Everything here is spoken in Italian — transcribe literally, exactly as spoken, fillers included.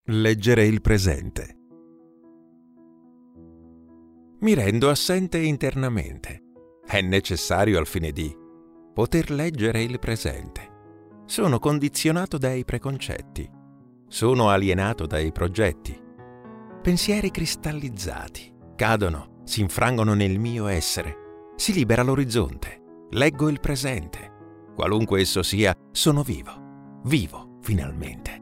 Leggere il presente. Mi rendo assente internamente. È necessario al fine di poter leggere il presente. Sono condizionato dai preconcetti. Sono alienato dai progetti. Pensieri cristallizzati cadono, si infrangono nel mio essere. Si libera l'orizzonte. Leggo il presente. Qualunque esso sia, sono vivo. Vivo, finalmente.